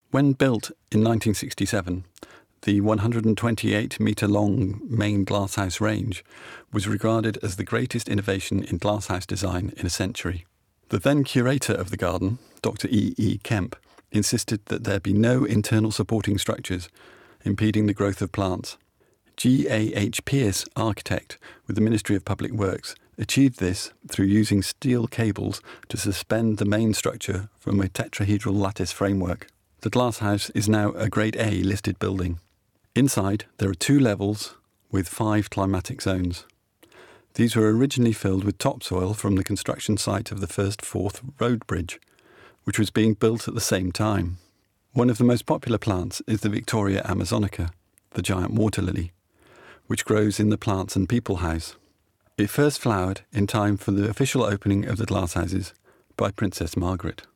When built in 1967, the 128-metre-long main glasshouse range was regarded as the greatest innovation in glasshouse design in a century. The then curator of the garden, Dr. E. E. Kemp, insisted that there be no internal supporting structures impeding the growth of plants. G. A. H. Pierce, architect with the Ministry of Public Works, achieved this through using steel cables to suspend the main structure from a tetrahedral lattice framework. The glasshouse is now a Grade A listed building. Inside, there are 2 levels with 5 climatic zones. These were originally filled with topsoil from the construction site of the first Forth Road Bridge, which was being built at the same time. One of the most popular plants is the Victoria amazonica, the giant water lily, which grows in the Plants and People House. It first flowered in time for the official opening of the glasshouses by Princess Margaret.